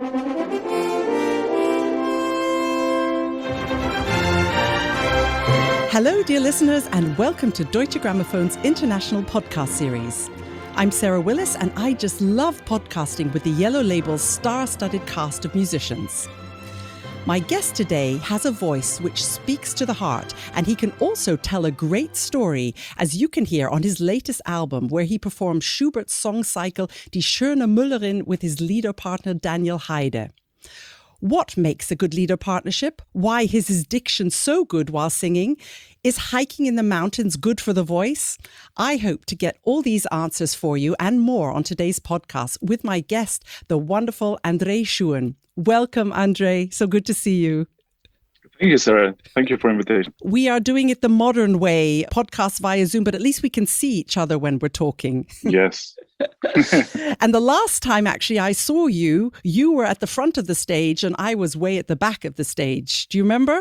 Hello, dear listeners, and welcome to Deutsche Gramophone's international podcast series. I'm Sarah Willis, and I just love podcasting with the Yellow Label's star-studded cast of musicians. My guest today has a voice which speaks to the heart, and he can also tell a great story, as you can hear on his latest album, where he performs Schubert's song cycle Die schöne Müllerin with his leader partner Daniel Heide. What makes a good leader partnership? Why is his diction so good while singing? Is hiking in the mountains good for the voice? I hope to get all these answers for you and more on today's podcast with my guest, the wonderful André Schuon. Welcome, André. So good to see you. Thank you, Sarah. Thank you for the invitation. We are doing it the modern way, podcasts via Zoom, but at least we can see each other when we're talking. Yes. And the last time actually I saw you, you were at the front of the stage and I was way at the back of the stage. Do you remember?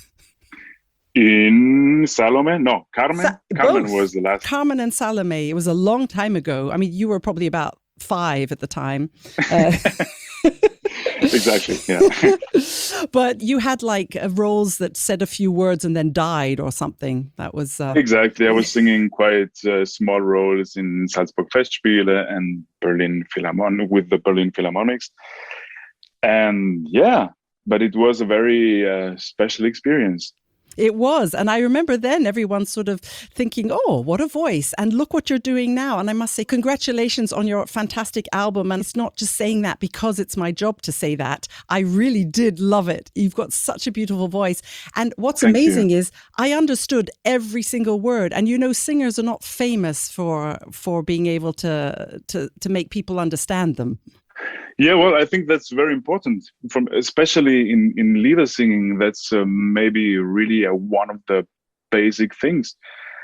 In Salome? No, Carmen. Carmen both. Was the last. Carmen and Salome. It was a long time ago. I mean, you were probably about 5 at the time. Exactly, yeah. But you had like roles that said a few words and then died or something. That was... Exactly. I was singing quite small roles in Salzburg Festspiele and Berlin Philharmonic with the Berlin Philharmonics. And yeah, but it was a very special experience. It was. And I remember then everyone sort of thinking, oh, what a voice. And look what you're doing now. And I must say, congratulations on your fantastic album. And it's not just saying that because it's my job to say that. I really did love it. You've got such a beautiful voice. And what's amazing is I understood every single word. And you know, singers are not famous for being able to make people understand them. Yeah, well, I think that's very important, especially in leader singing. That's maybe really one of the basic things.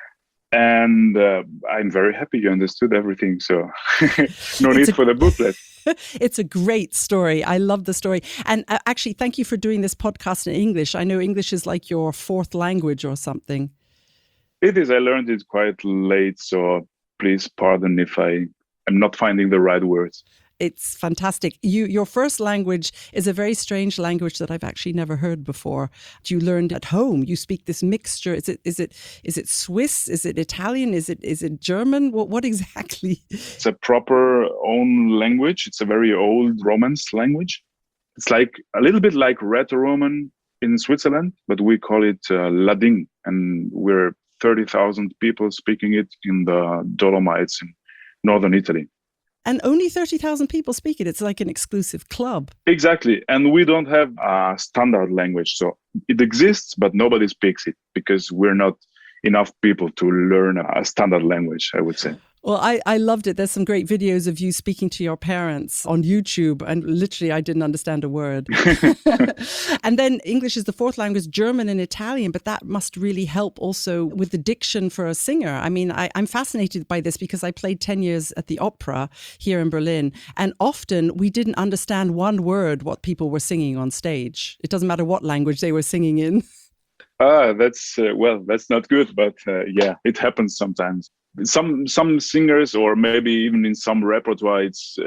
And I'm very happy you understood everything. So no need for the booklet. It's a great story. I love the story. And actually, thank you for doing this podcast in English. I know English is like your 4th language or something. It is. I learned it quite late. So please pardon if I am not finding the right words. It's fantastic. Your first language is a very strange language that I've actually never heard before. You learned at home. You speak this mixture. Is it Swiss? Is it Italian? Is it German? What exactly? It's a proper own language. It's a very old Romance language. It's like a little bit like Rätoroman in Switzerland, but we call it Ladin, and we're 30,000 people speaking it in the Dolomites in northern Italy. And only 30,000 people speak it. It's like an exclusive club. Exactly. And we don't have a standard language. So it exists, but nobody speaks it because we're not enough people to learn a standard language, I would say. Well, I loved it. There's some great videos of you speaking to your parents on YouTube, and literally I didn't understand a word. And then English is the 4th language, German and Italian, but that must really help also with the diction for a singer. I mean, I'm fascinated by this because I played 10 years at the opera here in Berlin, and often we didn't understand one word what people were singing on stage. It doesn't matter what language they were singing in. That's not good, but yeah, it happens sometimes. Some singers, or maybe even in some repertoire,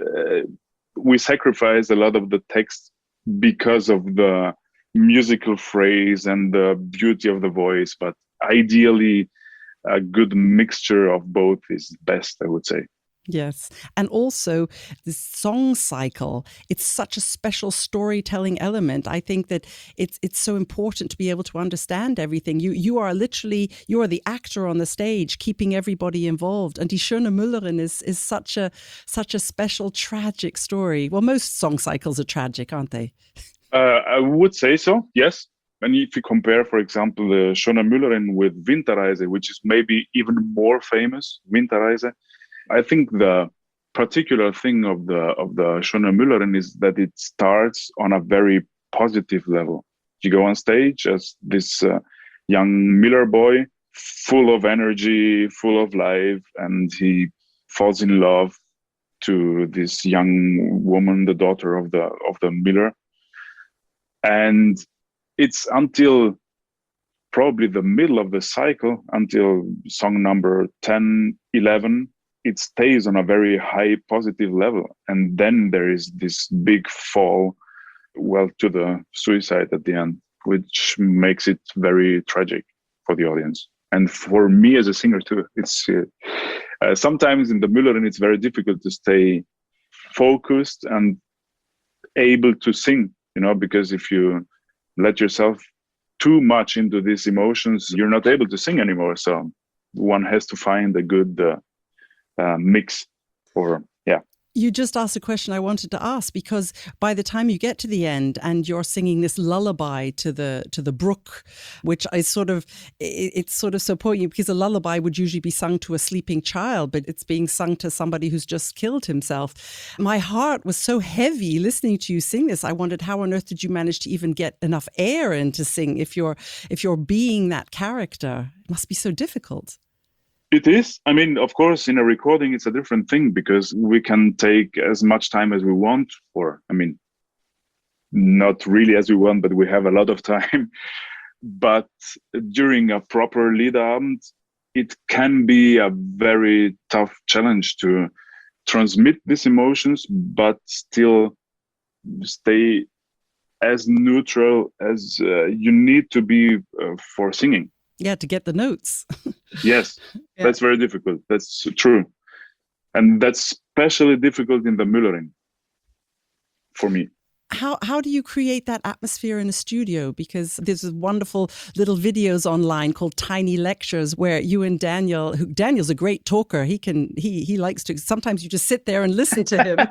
we sacrifice a lot of the text because of the musical phrase and the beauty of the voice. But ideally, a good mixture of both is best, I would say. Yes. And also the song cycle, it's such a special storytelling element. I think that it's so important to be able to understand everything. You are the actor on the stage, keeping everybody involved. And Die schöne Müllerin is such a special, tragic story. Well, most song cycles are tragic, aren't they? I would say so, yes. And if you compare, for example, the Schöne Müllerin with Winterreise, which is maybe even more famous, Winterreise, I think the particular thing of the Schöne Müllerin is that it starts on a very positive level. You go on stage as this young miller boy, full of energy, full of life, and he falls in love to this young woman, the daughter of the miller. And it's until probably the middle of the cycle, until song number 10, 11, it stays on a very high positive level. And then there is this big fall to the suicide at the end, which makes it very tragic for the audience. And for me as a singer too, it's sometimes in the Müllerin, it's very difficult to stay focused and able to sing, because if you let yourself too much into these emotions, you're not able to sing anymore. So one has to find a good mix or You just asked a question I wanted to ask, because by the time you get to the end and you're singing this lullaby to the brook, which is it's sort of so poignant, because a lullaby would usually be sung to a sleeping child, but it's being sung to somebody who's just killed himself. My heart was so heavy listening to you sing this. I wondered, how on earth did you manage to even get enough air in to sing if you're being that character? It must be so difficult. It is. I mean, of course, in a recording, it's a different thing because we can take as much time as we want, not really as we want, but we have a lot of time. But during a proper Liederabend, it can be a very tough challenge to transmit these emotions, but still stay as neutral as you need to be for singing. Yeah, to get the notes. Yes, yeah. That's very difficult. That's true. And that's especially difficult in the Müllerin for me. How do you create that atmosphere in a studio? Because there's wonderful little videos online called Tiny Lectures where you and Daniel's a great talker. He likes to, sometimes you just sit there and listen to him.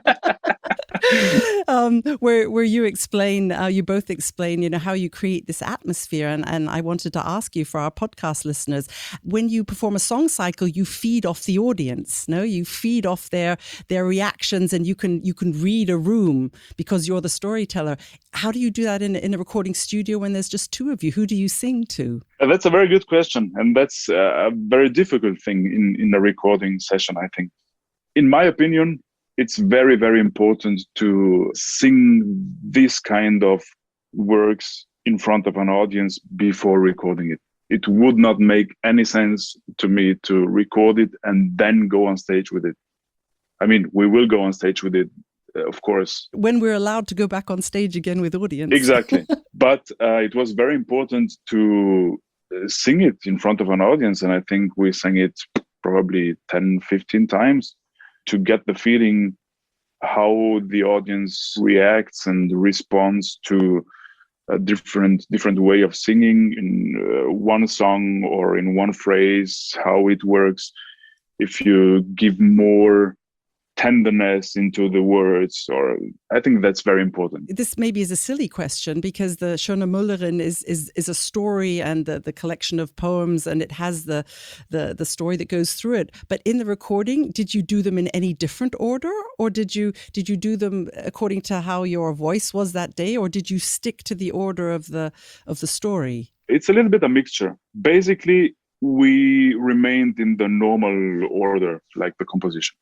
Where you both explain, how you create this atmosphere. And I wanted to ask you, for our podcast listeners, when you perform a song cycle, you feed off the audience, no? You feed off their reactions, and you can read a room because you're the storyteller. How do you do that in a recording studio when there's just two of you? Who do you sing to? That's a very good question. And that's a very difficult thing in a recording session, I think. In my opinion, it's very, very important to sing this kind of works in front of an audience before recording it. It would not make any sense to me to record it and then go on stage with it. I mean, we will go on stage with it, of course. When we're allowed to go back on stage again with audience. Exactly. But it was very important to sing it in front of an audience. And I think we sang it probably 10, 15 times to get the feeling how the audience reacts and responds to a different way of singing in one song or in one phrase, how it works. If you give more tenderness into the words, or I think that's very important. This maybe is a silly question, because the Schöne Müllerin is a story and the collection of poems, and it has the story that goes through it. But in the recording, did you do them in any different order, or did you do them according to how your voice was that day, or did you stick to the order of the story? It's a little bit a mixture. Basically, we remained in the normal order, like the composition.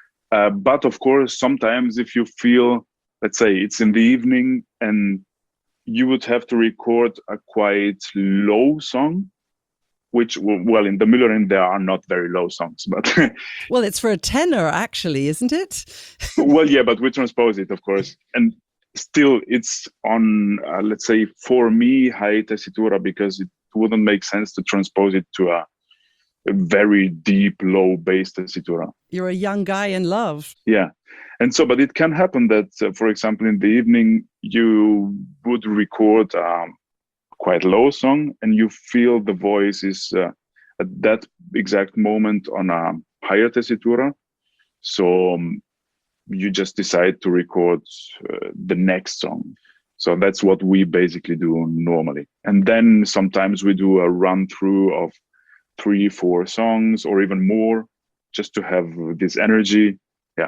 But of course, sometimes if you feel, let's say it's in the evening and you would have to record a quite low song, which, well, in the Müllerin, there are not very low songs, but... Well, it's for a tenor, actually, isn't it? Well, yeah, but we transpose it, of course. And still, it's on, let's say, for me, high tessitura, because it wouldn't make sense to transpose it to a very deep, low bass tessitura. You're a young guy in love. Yeah. And so, but it can happen that, for example, in the evening, you would record a quite low song and you feel the voice is at that exact moment on a higher tessitura. So you just decide to record the next song. So that's what we basically do normally. And then sometimes we do a run through of 3-4 songs or even more, just to have this energy. Yeah.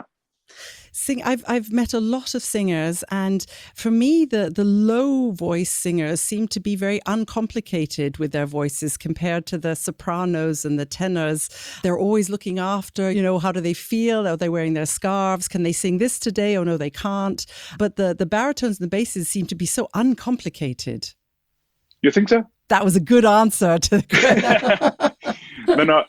I've met a lot of singers, and for me, the low voice singers seem to be very uncomplicated with their voices compared to the sopranos and the tenors. They're always looking after, how do they feel? Are they wearing their scarves? Can they sing this today? Oh no, they can't. But the baritones and the basses seem to be so uncomplicated. You think so? That was a good answer to No,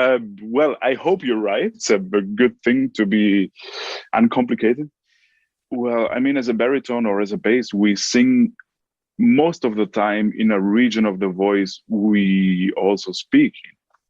well, I hope you're right. It's a good thing to be uncomplicated. Well, I mean, as a baritone or as a bass, we sing most of the time in a region of the voice we also speak in.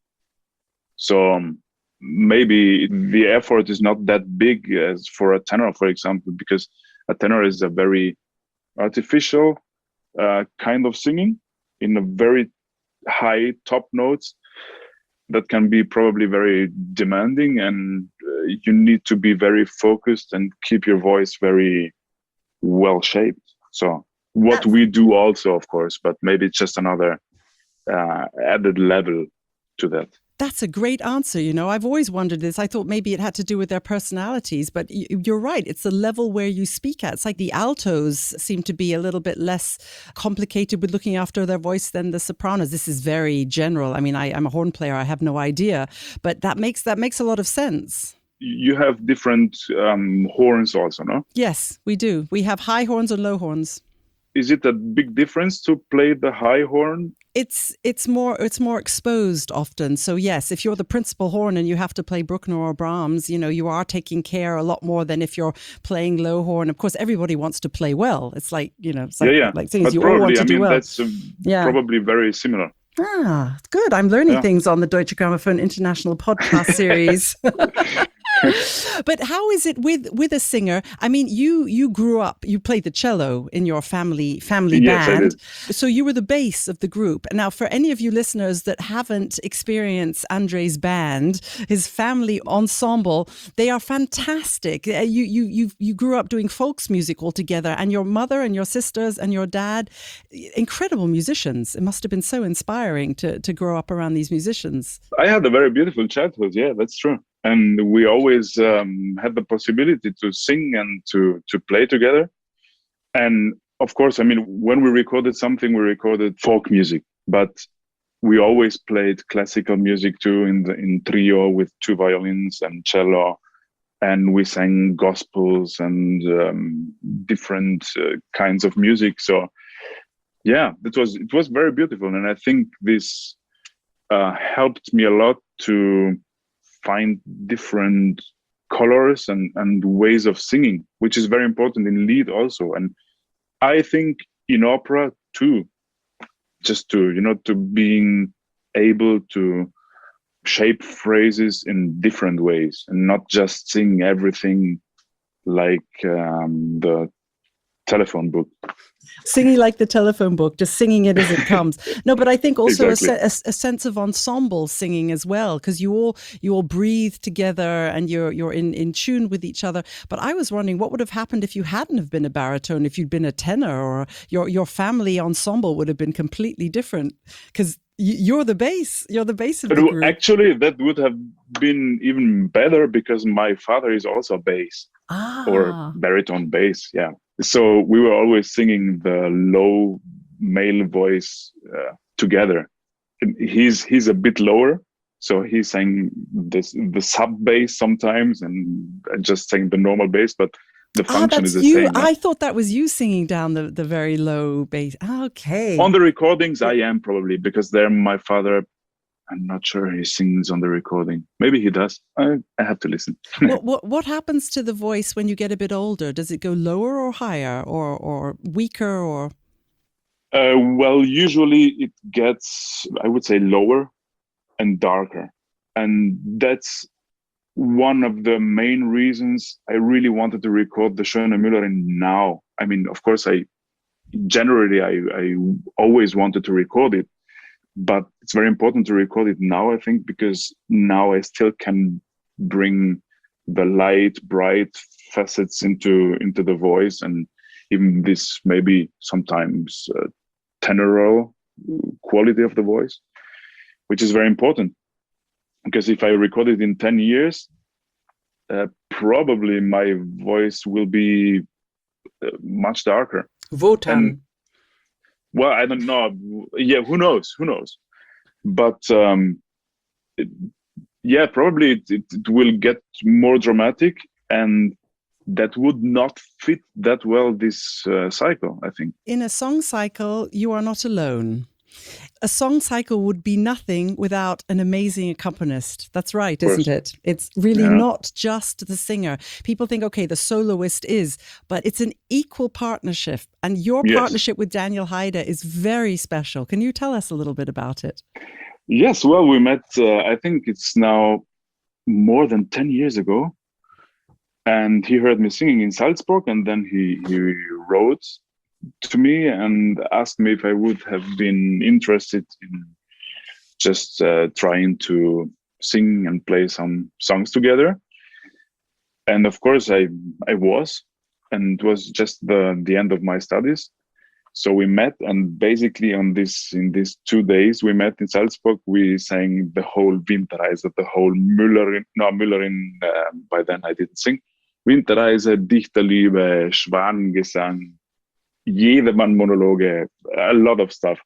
So maybe the effort is not that big as for a tenor, for example, because a tenor is a very artificial kind of singing in a very high top notes that can be probably very demanding, and you need to be very focused and keep your voice very well shaped. So what we do also, of course, but maybe it's just another added level to that. That's a great answer. I've always wondered this. I thought maybe it had to do with their personalities, but you're right. It's the level where you speak at. It's like the altos seem to be a little bit less complicated with looking after their voice than the sopranos. This is very general. I mean, I'm a horn player. I have no idea, but that makes a lot of sense. You have different horns also, no? Yes, we do. We have high horns and low horns. Is it a big difference to play the high horn? It's more exposed often. So yes, if you're the principal horn and you have to play Bruckner or Brahms, you are taking care a lot more than if you're playing low horn. Of course, everybody wants to play well. It's like, like things but you probably, all want to do well. That's probably very similar. Ah, good. I'm learning things on the Deutsche Grammophon International podcast series. But how is it with a singer? I mean, you grew up, you played the cello in your family yes, band. I did. So you were the bass of the group. Now, for any of you listeners that haven't experienced Andre's band, his family ensemble, they are fantastic. You grew up doing folks music all together, and your mother and your sisters and your dad, incredible musicians. It must have been so inspiring to grow up around these musicians. I had a very beautiful childhood. Yeah, that's true. And we always had the possibility to sing and to play together. And of course, I mean, when we recorded something, we recorded folk music, but we always played classical music too in trio with two violins and cello. And we sang gospels and different kinds of music. So yeah, it was very beautiful. And I think this helped me a lot to find different colors and ways of singing, which is very important in lead also. And I think in opera too, just to being able to shape phrases in different ways and not just sing everything like the telephone book. Singing like the telephone book, just singing it as it comes. No, but I think also Exactly. a sense of ensemble singing as well, because you all breathe together and you're in tune with each other. But I was wondering what would have happened if you hadn't have been a baritone, if you'd been a tenor, or your family ensemble would have been completely different, because you're the bass of the group. Actually, that would have been even better because my father is also bass or baritone bass. Yeah. So we were always singing the low male voice together. And he's a bit lower, so he sang the sub bass sometimes, and just sang the normal bass. But the function is the same. I thought that was you singing down the very low bass. Okay. On the recordings, I am probably, because there my father, I'm not sure he sings on the recording. Maybe he does. I have to listen. What happens to the voice when you get a bit older? Does it go lower or higher or weaker or? Well, usually it gets, I would say, lower and darker. And that's one of the main reasons I really wanted to record the Schöne Müllerin now. I mean, of course, I always wanted to record it. But it's very important to record it now, I think, because now I still can bring the light, bright facets into the voice, and even this maybe sometimes tenoral quality of the voice, which is very important. Because if I record it in 10 years, probably my voice will be much darker. Wotan. Well, I don't know. Yeah, who knows? But probably it will get more dramatic, and that would not fit that well this cycle, I think. In a song cycle, you are not alone. A song cycle would be nothing without an amazing accompanist. That's right, Of isn't course. it? It's really Yeah. not just the singer. People think, okay, the soloist is, but it's an equal partnership. And your Yes. partnership with Daniel Haide is very special. Can you tell us a little bit about it? Yes. Well, we met, I think it's now more than 10 years ago. And he heard me singing in Salzburg, and then he wrote to me and asked me if I would have been interested in just trying to sing and play some songs together. And of course, I was, and it was just the end of my studies. So we met, and basically in these 2 days we met in Salzburg, we sang the whole Winterreise, the whole Müllerin. By then I didn't sing. Winterreise, Dichterliebe, Schwanengesang, Jedermann-Monologe, a lot of stuff.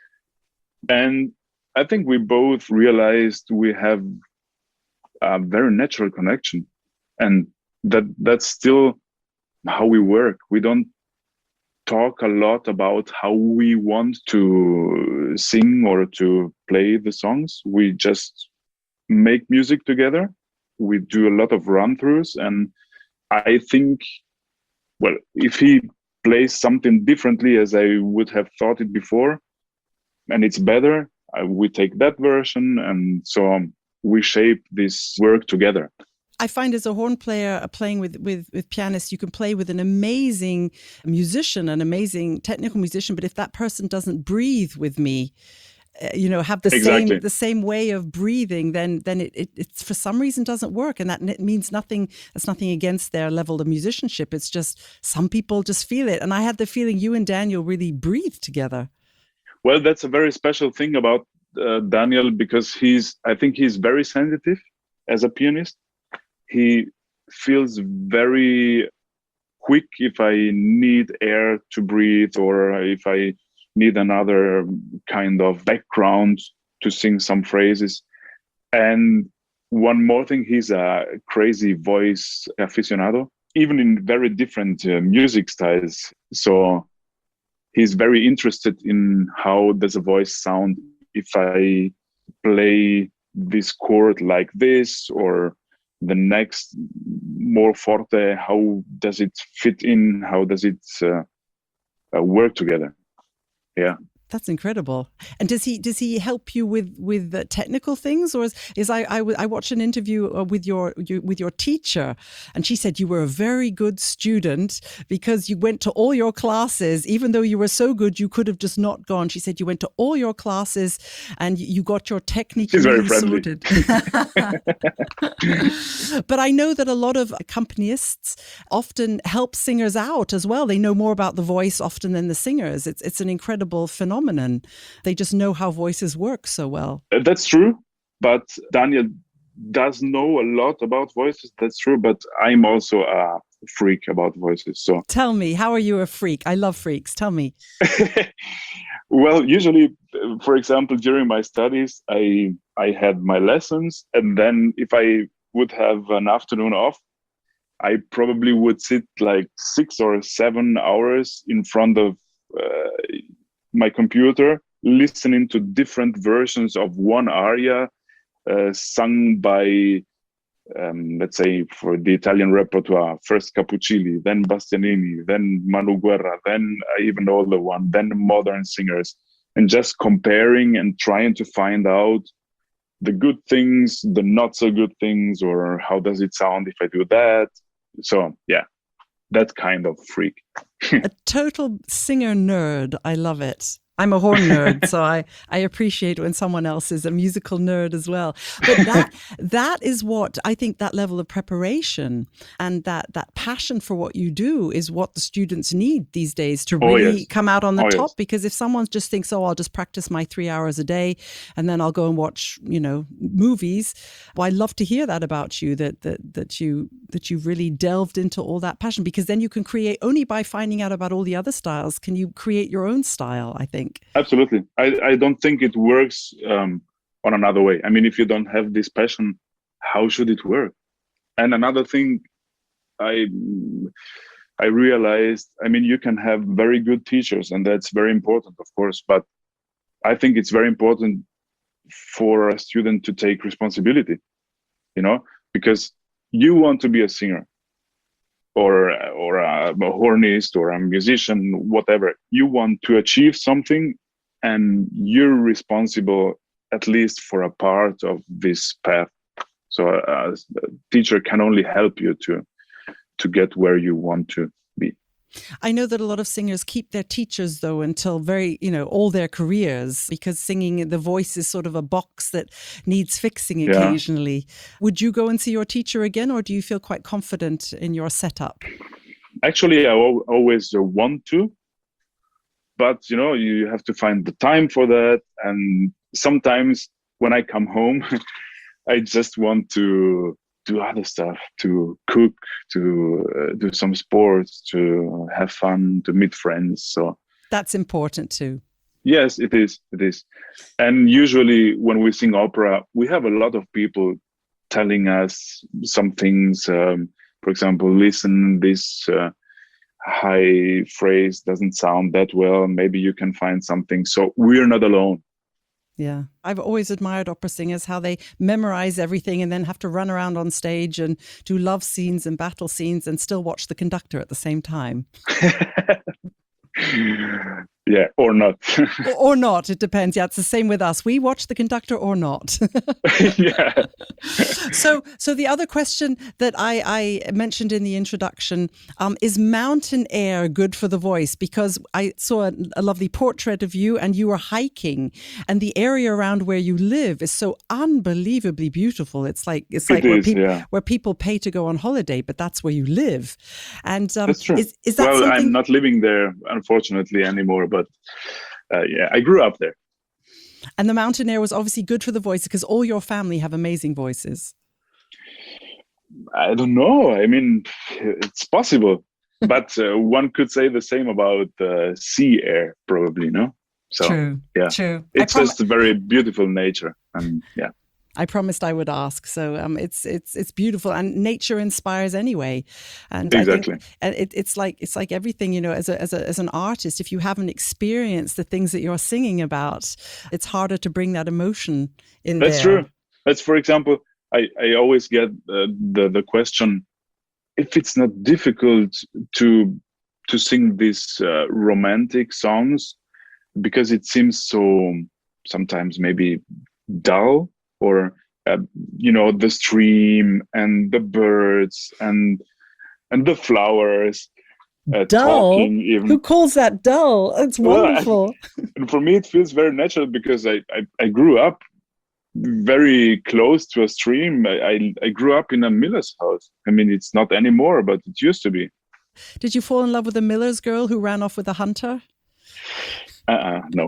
And I think we both realized we have a very natural connection, and that's still how we work. We don't talk a lot about how we want to sing or to play the songs. We just make music together. We do a lot of run-throughs, and I think, well, if he plays something differently as I would have thought it before, and it's better, we take that version, and so we shape this work together. I find as a horn player, playing with pianists, you can play with an amazing musician, an amazing technical musician. But if that person doesn't breathe with me, have the same way of breathing, then it for some reason doesn't work, and that means nothing. That's nothing against their level of musicianship. It's just some people just feel it, and I had the feeling you and Daniel really breathe together. Well, that's a very special thing about Daniel, because I think he's very sensitive as a pianist. He feels very quick if I need air to breathe, or if I need another kind of background to sing some phrases. And one more thing, he's a crazy voice aficionado, even in very different music styles. So he's very interested in how does a voice sound if I play this chord like this, or the next more forte, how does it fit in? How does it work together? Yeah. That's incredible. And does he help you with technical things, or I watched an interview with your teacher, and she said you were a very good student because you went to all your classes, even though you were so good you could have just not gone. She said you went to all your classes and you got your technique really sorted. But I know that a lot of accompanists often help singers out as well. They know more about the voice often than the singers. It's an incredible phenomenon. They just know how voices work so well. That's true. But Daniel does know a lot about voices. That's true. But I'm also a freak about voices. So tell me, how are you a freak? I love freaks. Tell me. Well, usually, for example, during my studies, I had my lessons, and then if I would have an afternoon off, I probably would sit like 6 or 7 hours in front of my computer, listening to different versions of one aria sung by, let's say, for the Italian repertoire, first Cappuccini, then Bastianini, then Manu Guerra, then even older one, then modern singers, and just comparing and trying to find out the good things, the not so good things, or how does it sound if I do that. So yeah, that kind of freak. A total singer nerd. I love it. I'm a horn nerd, so I appreciate when someone else is a musical nerd as well. But that is what I think, that level of preparation and that passion for what you do is what the students need these days to really come out on the top. Yes. Because if someone just thinks, I'll just practice my 3 hours a day and then I'll go and watch, movies. Well, I love to hear that about you, that you really delved into all that passion, because then you can create, only by finding out about all the other styles can you create your own style, I think. Absolutely. I don't think it works on another way. I mean, if you don't have this passion, how should it work? And another thing I realized, I mean, you can have very good teachers, and that's very important, of course, but I think it's very important for a student to take responsibility, because you want to be a singer or a hornist or a musician, whatever. You want to achieve something, and you're responsible at least for a part of this path. So a teacher can only help you to get where you want to be. I know that a lot of singers keep their teachers, though, until all their careers, because singing, the voice is sort of a box that needs fixing occasionally. Yeah. Would you go and see your teacher again, or do you feel quite confident in your setup? Actually, I always want to, but, you have to find the time for that. And sometimes when I come home, I just want to do other stuff, to cook, to do some sports, to have fun, to meet friends. So that's important too. Yes, it is. It is. And usually when we sing opera, we have a lot of people telling us some things. For example, listen, this high phrase doesn't sound that well. Maybe you can find something. So we're not alone. Yeah. I've always admired opera singers, how they memorize everything and then have to run around on stage and do love scenes and battle scenes and still watch the conductor at the same time. Yeah, or not. or not. It depends. Yeah, it's the same with us. We watch the conductor or not. Yeah. So the other question that I mentioned in the introduction, is mountain air good for the voice? Because I saw a lovely portrait of you and you were hiking, and the area around where you live is so unbelievably beautiful. It's like where people pay to go on holiday, but that's where you live. And that's true. Is that well, something... I'm not living there, unfortunately, anymore, but I grew up there. And the mountain air was obviously good for the voice because all your family have amazing voices. I don't know. I mean, it's possible, but one could say the same about sea air, probably, no? So, true. Yeah, true. It's just a very beautiful nature, and yeah. I promised I would ask. So it's beautiful, and nature inspires anyway. And exactly. I think it's like everything, as an artist, if you haven't experienced the things that you're singing about, it's harder to bring that emotion in. That's true. That's, for example, I always get the question, if it's not difficult to sing these romantic songs, because it seems so sometimes maybe dull. Or, the stream and the birds and the flowers. Dull? Talking even. Who calls that dull? It's wonderful. And for me, it feels very natural because I grew up very close to a stream. I grew up in a miller's house. I mean, it's not anymore, but it used to be. Did you fall in love with a miller's girl who ran off with a hunter? No.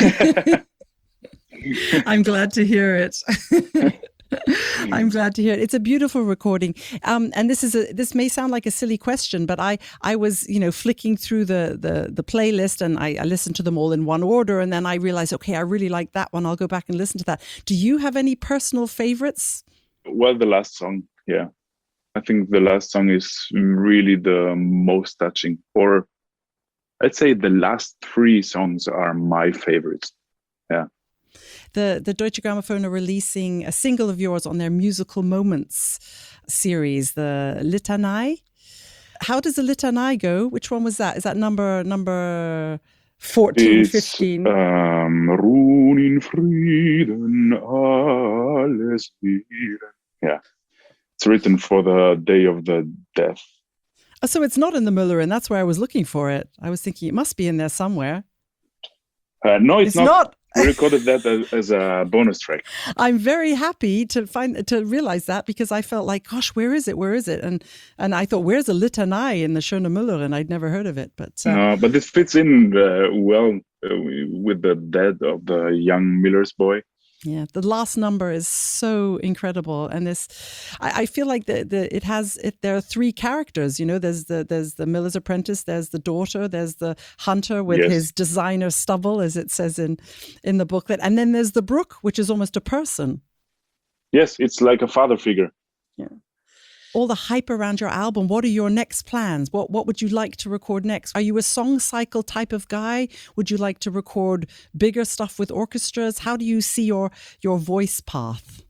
I'm glad to hear it. I'm glad to hear it. It's a beautiful recording. And this may sound like a silly question, but I was, flicking through the playlist, and I listened to them all in one order. And then I realized, okay, I really like that one. I'll go back and listen to that. Do you have any personal favorites? Well, the last song. Yeah. I think the last song is really the most touching, or I'd say the last 3 songs are my favorites. Yeah. The Deutsche Grammophon are releasing a single of yours on their Musical Moments series, the Litanei. How does the Litanei go? Which one was that? Is that number 14, 15? Ruhen in Frieden, alles wieder. Yeah. It's written for the day of the death. Oh, so it's not in the Müllerin. That's where I was looking for it. I was thinking it must be in there somewhere. No, it's not. We recorded that as a bonus track. I'm very happy to realize that, because I felt like, gosh, where is it? Where is it? And I thought, where's a Litanei in the Schöne Müllerin? I'd never heard of it. But but this fits in well with the death of the young miller's boy. Yeah, the last number is so incredible, and I feel like there are 3 characters. There's the miller's apprentice, there's the daughter, there's the hunter with his designer stubble, as it says in the booklet, and then there's the brook, which is almost a person. Yes, it's like a father figure. Yeah. all the hype around your album, what are your next plans? What would you like to record next? Are you a song cycle type of guy? Would you like to record bigger stuff with orchestras? How do you see your voice path?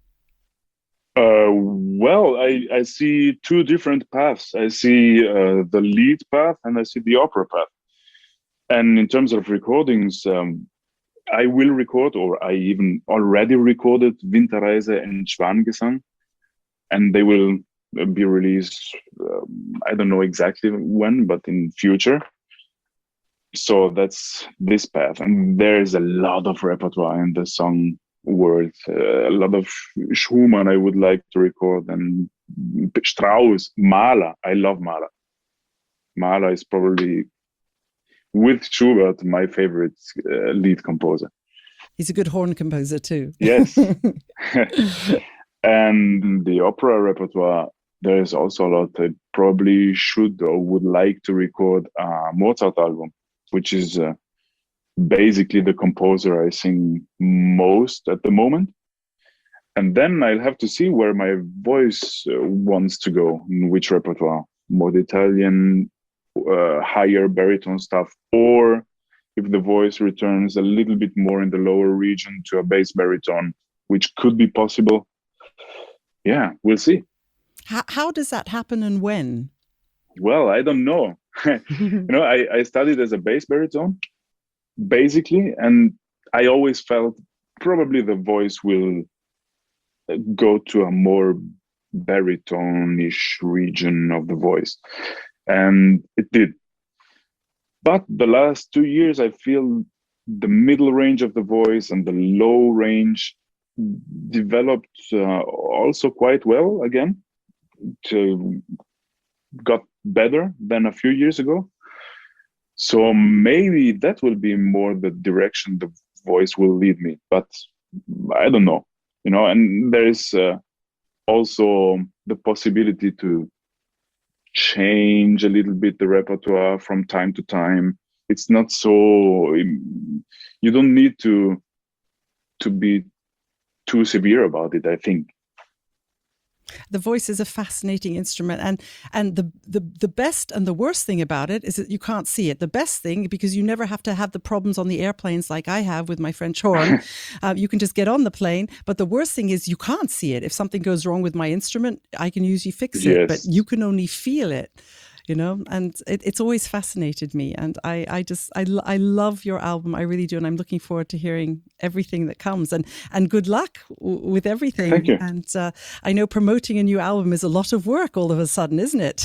Well, I see two different paths. I see the lead path and I see the opera path. And in terms of recordings, I will record, or I even already recorded Winterreise and Schwanengesang, and they will be released, I don't know exactly when, but in future. So that's this path. And there's a lot of repertoire in the song world, a lot of Schumann I would like to record, and Strauss, Mahler. I love Mahler. Mahler is probably, with Schubert, my favorite lead composer. He's a good horn composer too. Yes. And the opera repertoire, there is also a lot. I probably should or would like to record a Mozart album, which is basically the composer I sing most at the moment. And then I'll have to see where my voice wants to go, in which repertoire, more Italian, higher baritone stuff, or if the voice returns a little bit more in the lower region to a bass baritone, which could be possible. Yeah, we'll see. How does that happen and when? Well, I don't know. I studied as a bass baritone, basically, and I always felt probably the voice will go to a more baritone-ish region of the voice. And it did. But the last 2 years, I feel the middle range of the voice and the low range developed also quite well again. Got better than a few years ago. So maybe that will be more the direction the voice will lead me. But I don't know, and there is also the possibility to change a little bit the repertoire from time to time. It's not so, you don't need to be too severe about it, I think. The voice is a fascinating instrument, and the best and the worst thing about it is that you can't see it. The best thing, because you never have to have the problems on the airplanes like I have with my French horn. You can just get on the plane. But the worst thing is you can't see it. If something goes wrong with my instrument, I can usually fix it, but you can only feel it. And it's always fascinated me. And I love your album. I really do. And I'm looking forward to hearing everything that comes, and good luck with everything. Thank you. And I know promoting a new album is a lot of work all of a sudden, isn't it?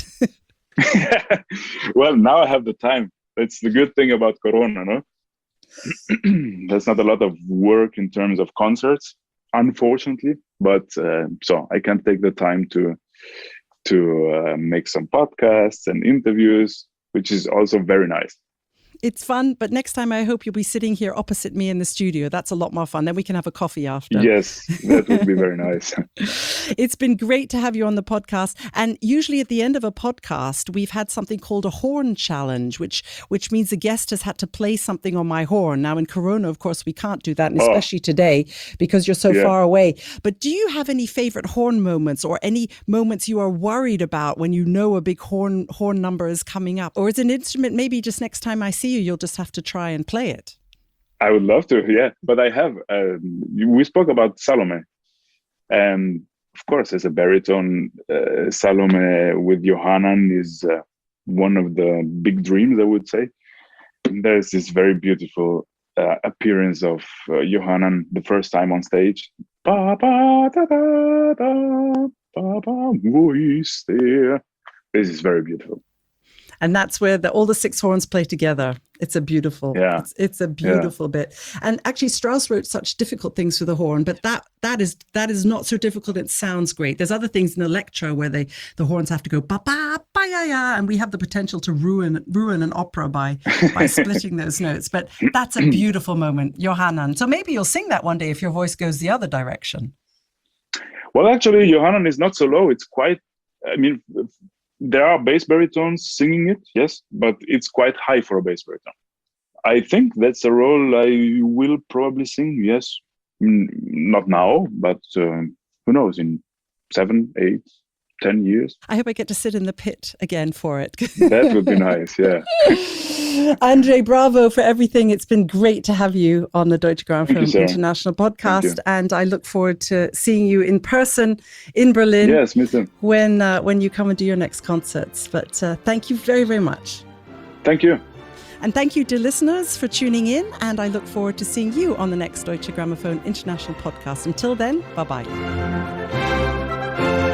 Well, now I have the time. That's the good thing about Corona, no? There's not a lot of work in terms of concerts, unfortunately. But so I can take the time to make some podcasts and interviews, which is also very nice. It's fun, but next time I hope you'll be sitting here opposite me in the studio. That's a lot more fun. Then we can have a coffee after. Yes, that would be very nice. It's been great to have you on the podcast. And usually at the end of a podcast, we've had something called a horn challenge, which means the guest has had to play something on my horn. Now in Corona, of course, we can't do that, and especially today because you're so far away. But do you have any favorite horn moments, or any moments you are worried about when you know a big horn number is coming up? Or is an instrument, maybe just next time I see you'll just have to try and play it? I would love to, yeah. But I have, we spoke about Salome. And of course, as a baritone, Salome with Johanan is one of the big dreams, I would say. And there's this very beautiful appearance of Johanan the first time on stage. Ba, ba, da, da, da, ba, ba, wo ist der? This is very beautiful. And that's where all the six horns play together. It's a beautiful, it's a beautiful bit. And actually, Strauss wrote such difficult things for the horn, but that is not so difficult. It sounds great. There's other things in electro where the horns have to go ba ba ba ya ya, and we have the potential to ruin an opera by splitting those notes. But that's a beautiful moment, Johanan. So maybe you'll sing that one day if your voice goes the other direction. Well, actually, Johanan is not so low. It's quite, there are bass baritones singing it, yes, but it's quite high for a bass baritone. I think that's a role I will probably sing, yes. Not now, but who knows, in 7, 8 10 years. I hope I get to sit in the pit again for it. That would be nice, yeah. Andre, bravo for everything. It's been great to have you on the Deutsche Grammophon International podcast, and I look forward to seeing you in person in Berlin. Yes, me too. When you come and do your next concerts. But thank you very, very much. Thank you. And thank you to listeners for tuning in, and I look forward to seeing you on the next Deutsche Grammophon International podcast. Until then, bye-bye.